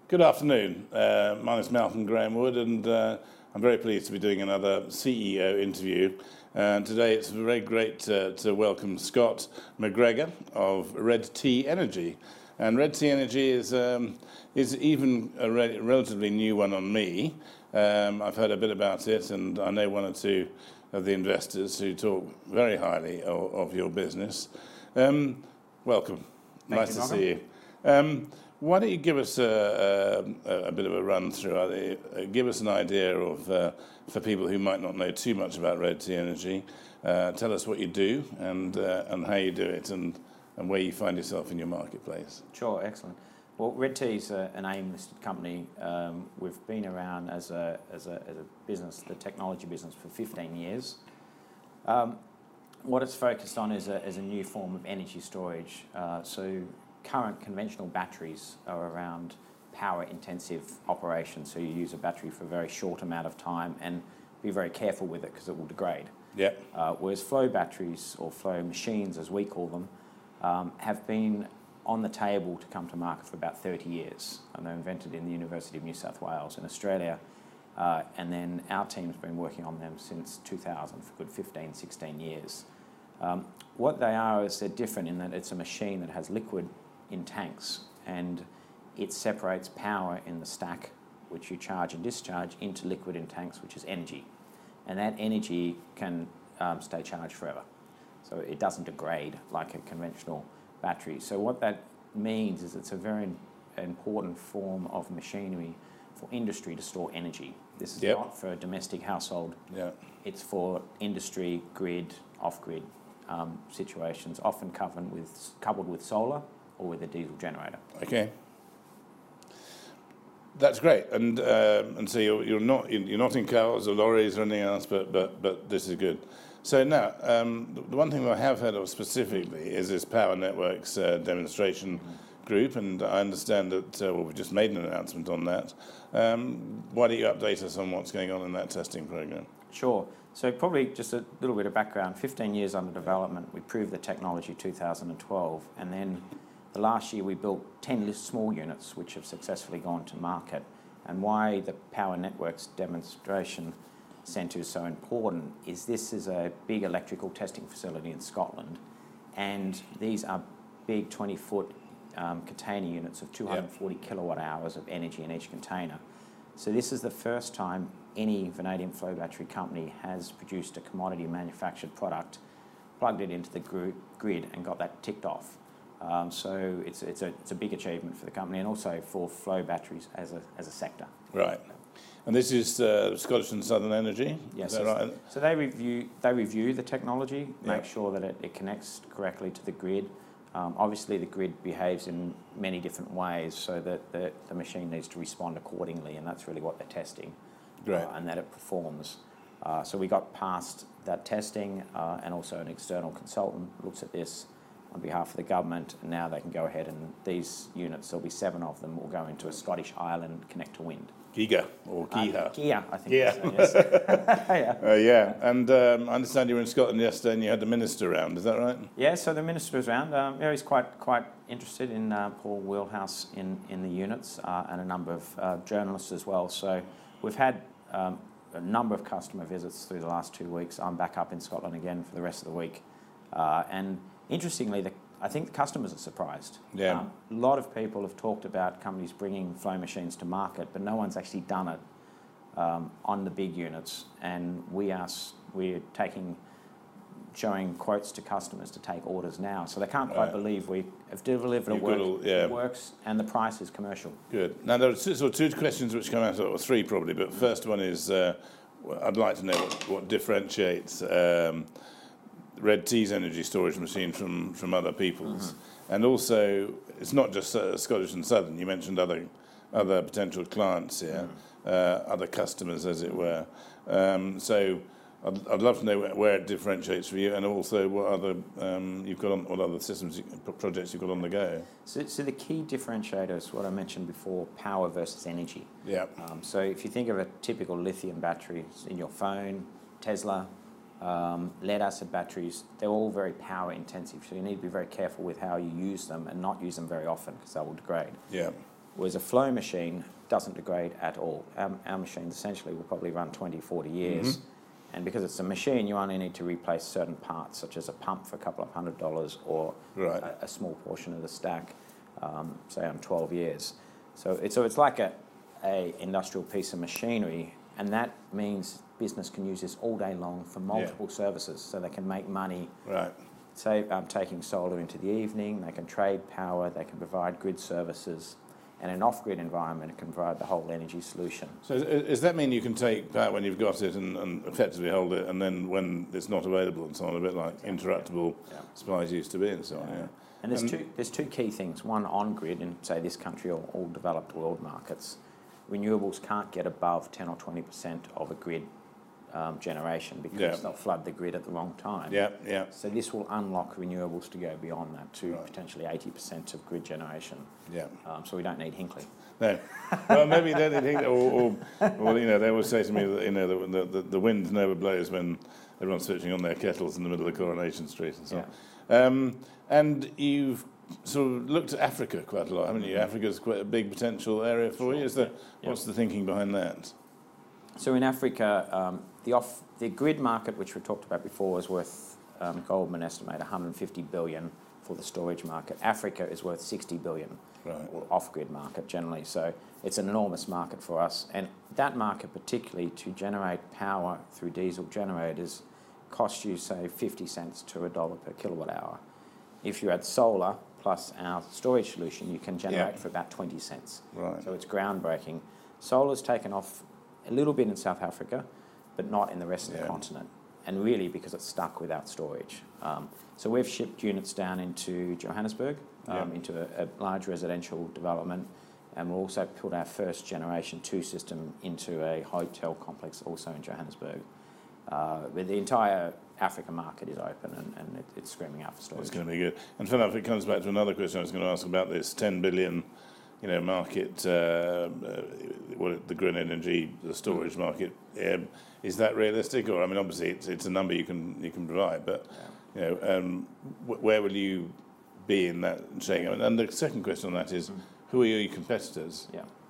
Good afternoon. My name is Malcolm Graham Wood, and I'm very pleased to be doing another CEO interview. Today it's very great to welcome Scott McGregor of Redti Energy. And Redti Energy is even a relatively new one on me. I've heard a bit about it, and I know one or two of the investors who talk very highly of your business. Welcome. Nice to see you. Why don't you give us a bit of a run through? Give us an idea of, for people who might not know too much about Redti Energy, tell us what you do and how you do it and where you find yourself in your marketplace. Sure, excellent. Well, Redti is an AIM-listed company. We've been around as a business, the technology business, for 15 years. What it's focused on is a new form of energy storage. So current conventional batteries are around power-intensive operations. So you use a battery for a very short amount of time and be very careful with it because it will degrade. Yeah. Whereas flow batteries, or flow machines as we call them, have been on the table to come to market for about 30 years. And they're invented in the University of New South Wales in Australia. And then our team's been working on them since 2000 for good 15, 16 years. What they are is they're different in that it's a machine that has liquid in tanks, and it separates power in the stack, which you charge and discharge, into liquid in tanks, which is energy. And that energy can stay charged forever. So it doesn't degrade like a conventional battery. So what that means is it's a very important form of machinery for industry to store energy. This is not for a domestic household. Yeah. It's for industry, grid, off-grid situations, often coupled with solar or with a diesel generator. Okay. That's great. And so you're not in cars or lorries or anything else, but this is good. So now, the one thing I have heard of specifically is this Power Networks demonstration group, and I understand that we've just made an announcement on that. Why don't you update us on what's going on in that testing program? Sure. So probably just a little bit of background. 15 years under development, we proved the technology 2012, and then the last year we built 10 small units which have successfully gone to market. And why the Power Networks demonstration centre is so important is this is a big electrical testing facility in Scotland, and these are big 20-foot container units of 240 kilowatt hours of energy in each container. So this is the first time any vanadium flow battery company has produced a commodity manufactured product, plugged it into the grid and got that ticked off. So it's a big achievement for the company and also for flow batteries as a sector. Right. And this is Scottish and Southern Energy? Yes. Is that right? So they review the technology, make sure that it connects correctly to the grid. Obviously, the grid behaves in many different ways, so that the machine needs to respond accordingly, and that's really what they're testing. Great. And that it performs. So we got past that testing, and also an external consultant looks at this on behalf of the government, and now they can go ahead and these units, there'll be 7 of them, will go into a Scottish Island Connect to Wind. Giga or Giha? Gia, I think. Yeah. Yes. Yeah. Yeah, and I understand you were in Scotland yesterday and you had the minister around, is that right? Yeah, so the minister was around. He's quite interested in Paul Wheelhouse in the units, and a number of journalists as well. So we've had a number of customer visits through the last 2 weeks. I'm back up in Scotland again for the rest of the week. And interestingly, I think the customers are surprised. Yeah. A lot of people have talked about companies bringing flow machines to market, but no one's actually done it on the big units. And we're showing quotes to customers to take orders now. So they can't quite believe we have delivered it works, and the price is commercial. Good. Now, there are sort of 2 questions which come out, or 3 probably, but first one is, I'd like to know what differentiates Redti's energy storage machine from other people's. And also, it's not just Scottish and Southern. You mentioned other potential clients here, other customers, as it were. So I'd love to know where it differentiates for you, and also what other you've got on, what other systems projects you've got on the go. So the key differentiator is what I mentioned before: power versus energy. Yeah. So if you think of a typical lithium battery in your phone, Tesla, lead acid batteries, they're all very power intensive, so you need to be very careful with how you use them and not use them very often because they will degrade. Yeah. Whereas a flow machine doesn't degrade at all. Our machines essentially will probably run 20, 40 years. And because it's a machine, you only need to replace certain parts, such as a pump for a couple of $100 or a small portion of the stack, say on 12 years. So it's like a industrial piece of machinery, and that means business can use this all day long for multiple services, so they can make money. Right. Say taking solar into the evening, they can trade power, they can provide grid services. And an off-grid environment can provide the whole energy solution. So does that mean you can take power when you've got it and effectively hold it, and then when it's not available and so on, a bit like interruptible supplies used to be and so on? Yeah. And there's two key things. One, on-grid in, say, this country or all developed world markets, renewables can't get above 10 or 20% of a grid generation because they'll flood the grid at the wrong time. So this will unlock renewables to go beyond that to potentially 80% of grid generation. So we don't need Hinkley. No. Well, maybe they don't need Hinkley, or you know, they always say to me that, you know, the wind never blows when everyone's switching on their kettles in the middle of Coronation Street and so on. And you've sort of looked at Africa quite a lot, haven't you? Africa's quite a big potential area for you. What's the thinking behind that? So in Africa, the grid market, which we talked about before, is worth, Goldman estimate, 150 billion for the storage market. Africa is worth 60 billion, or off-grid market generally. So it's an enormous market for us. And that market, particularly to generate power through diesel generators, costs you, say, 50 cents to $1 per kilowatt hour. If you add solar plus our storage solution, you can generate for about 20 cents. So it's groundbreaking. Solar's taken off a little bit in South Africa, but not in the rest of the continent, and really because it's stuck without storage. So we've shipped units down into Johannesburg, into a large residential development, and we'll also put our first generation 2 system into a hotel complex also in Johannesburg. But the entire Africa market is open, and it's screaming out for storage. It's going to be good. And Philip, it comes back to another question I was going to ask about this 10 billion market, the green energy, the storage market. Is that realistic? Or, I mean, obviously it's a number you can provide, but where will you be in that chain? And the second question on that is, who are your competitors?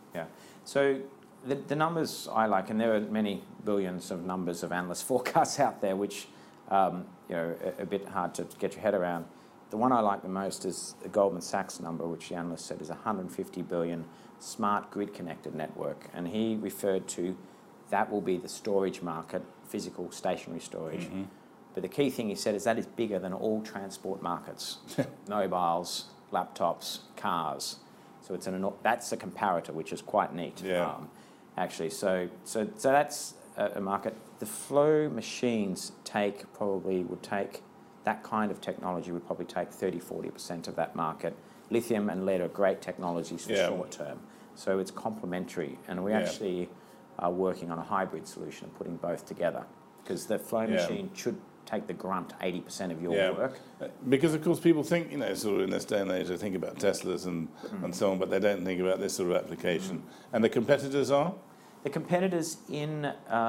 So the numbers I like, and there are many billions of numbers of analyst forecasts out there, which are a bit hard to get your head around. The one I like the most is the Goldman Sachs number, which the analyst said is 150 billion smart grid-connected network. And he referred to that will be the storage market, physical stationary storage. But the key thing he said is that is bigger than all transport markets, mobiles, laptops, cars. So that's a comparator, which is quite neat, actually. So that's a market. The flow machines would take that kind of technology would probably take 30-40% of that market. Lithium and lead are great technologies for short term. So it's complementary, and we actually are working on a hybrid solution, putting both together, because the flow machine should take the grunt 80% of your work. Because of course people think, sort of in this day and age, they think about Teslas and so on, but they don't think about this sort of application. And the competitors are? The competitors in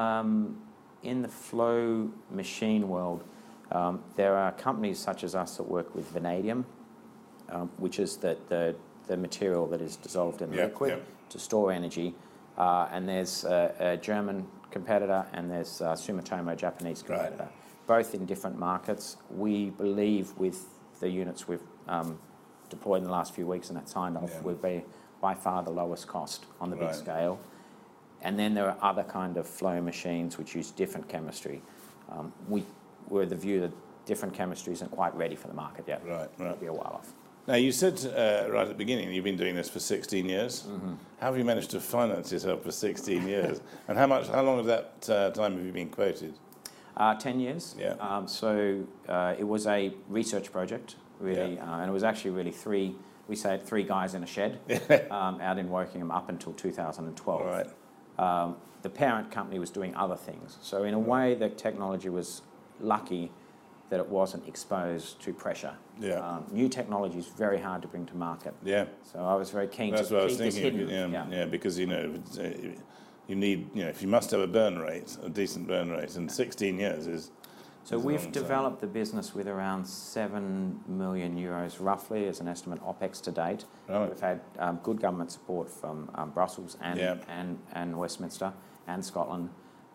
the flow machine world, there are companies such as us that work with vanadium, which is the material that is dissolved in the liquid to store energy. And there's a German competitor, and there's Sumitomo, a Japanese competitor, both in different markets. We believe with the units we've deployed in the last few weeks and that signed off, we'll be by far the lowest cost on the big scale. And then there are other kind of flow machines which use different chemistry. We're of the view that different chemistry isn't quite ready for the market yet. It'll be a while off. Now, you said right at the beginning you've been doing this for 16 years. How have you managed to finance yourself for 16 years? And how long of that time have you been quoted? 10 years. So it was a research project, really, and it was actually really three guys in a shed out in Wokingham up until 2012. The parent company was doing other things. So in a way, the technology was lucky that it wasn't exposed to pressure. New technology is very hard to bring to market. So I was very keen to keep this hidden. Because you need, if you must have a burn rate, a decent burn rate, and 16 years is So we've developed the business with around 7 million euros roughly as an estimate OPEX to date. Right. We've had good government support from Brussels and Westminster and Scotland.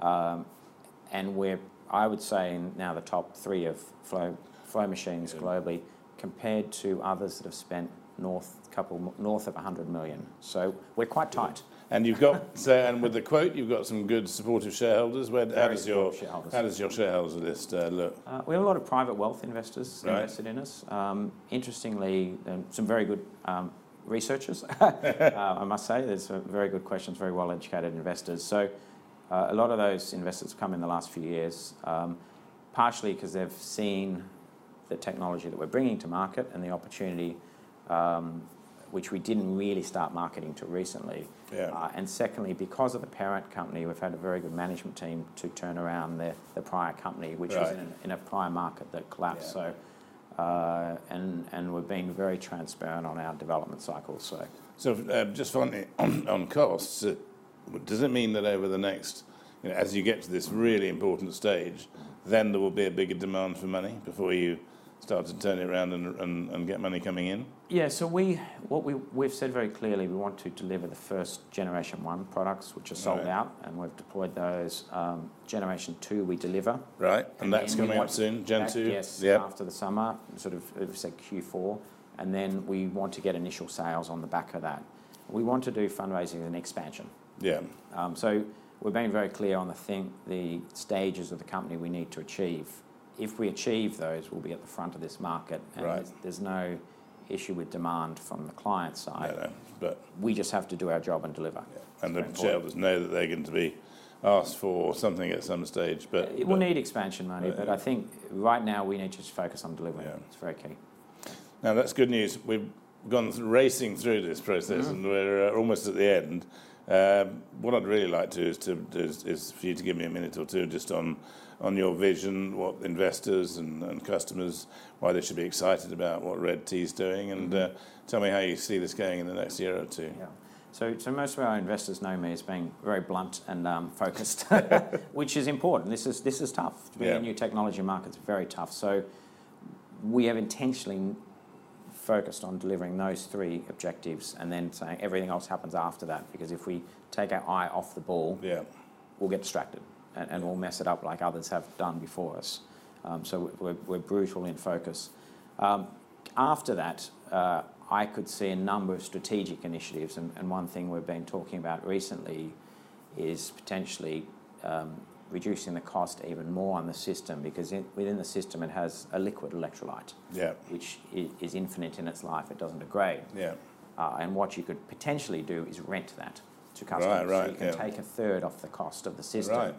And we're, I would say, now the top 3 of flow machines globally compared to others that have spent north of 100 million. So we're quite tight. And you've got, and with the quote, you've got some good supportive shareholders. How does your shareholders list look? We have a lot of private wealth investors invested in us. Interestingly, some very good researchers, I must say. There's very good questions, very well-educated investors. So a lot of those investors have come in the last few years, partially because they've seen the technology that we're bringing to market and the opportunity which we didn't really start marketing to recently. Yeah. And secondly, because of the parent company, we've had a very good management team to turn around the prior company, which was in a prior market that collapsed. Yeah. So, and we've been very transparent on our development cycles. So just finally, on costs, does it mean that over the next, as you get to this really important stage, then there will be a bigger demand for money before you start to turn it around and get money coming in? Yeah, so we've said very clearly we want to deliver the first Generation 1 products, which are sold out, and we've deployed those. Generation 2 we deliver. Right, and that's coming up soon, Gen 2? Yes, after the summer, sort of, we've said Q4, and then we want to get initial sales on the back of that. We want to do fundraising and expansion. Yeah. So we're being very clear on the stages of the company we need to achieve. If we achieve those, we'll be at the front of this market, and there's no issue with demand from the client side. No, but we just have to do our job and deliver. Yeah. And the shareholders know that they're going to be asked for something at some stage. But it will need expansion money, but I think right now we need to just focus on delivering. Yeah. It's very key. Now that's good news. We've gone racing through this process, and we're almost at the end. What I'd really like to is for you to give me a minute or two just on your vision, what investors and customers, why they should be excited about what Red Tea is doing, and tell me how you see this going in the next year or two. Yeah. So most of our investors know me as being very blunt and focused, which is important. This is tough. To be in a new technology market is very tough. So we have intentionally focused on delivering those 3 objectives and then saying everything else happens after that, because if we take our eye off the ball, we'll get distracted and we'll mess it up like others have done before us. So we're brutal in focus. After that, I could see a number of strategic initiatives, and one thing we've been talking about recently is potentially reducing the cost even more on the system, because within the system it has a liquid electrolyte, which is infinite in its life. It doesn't degrade. And what you could potentially do is rent that to customers. So you can take a third off the cost of the system.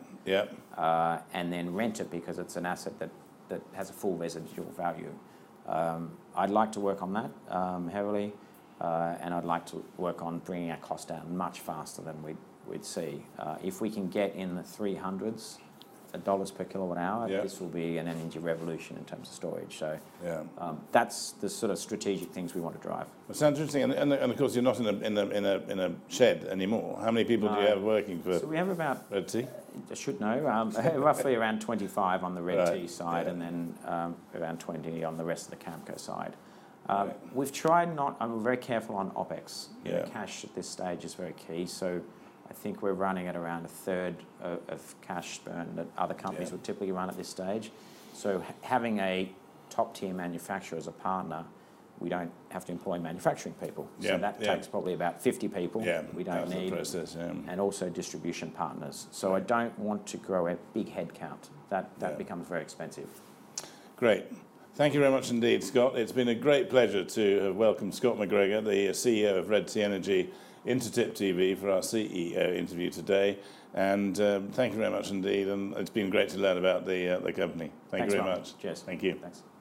And then rent it because it's an asset that has a full residual value. I'd like to work on that heavily, and I'd like to work on bringing our cost down much faster than we'd see. If we can get in the $300s per kilowatt hour, this will be an energy revolution in terms of storage. So that's the sort of strategic things we want to drive. It sounds interesting, and of course you're not in a shed anymore. How many people do you have working for? So we have about Red Tea? I should know, roughly around 25 on the Red Tea side, and then around 20 on the rest of the Campco side. We've tried I'm very careful on OPEX. Cash at this stage is very key. So I think we're running at around a third of cash burn that other companies would typically run at this stage. So having a top-tier manufacturer as a partner, we don't have to employ manufacturing people. So that takes probably about 50 people we don't need, and also distribution partners. So I don't want to grow a big headcount. That becomes very expensive. Great. Thank you very much indeed, Scott. It's been a great pleasure to have welcomed Scott McGregor, the CEO of Red Tea Energy, into TIP TV for our CEO interview today. And thank you very much indeed. And it's been great to learn about the company. Thanks you very much. Cheers. Thank you. Thanks.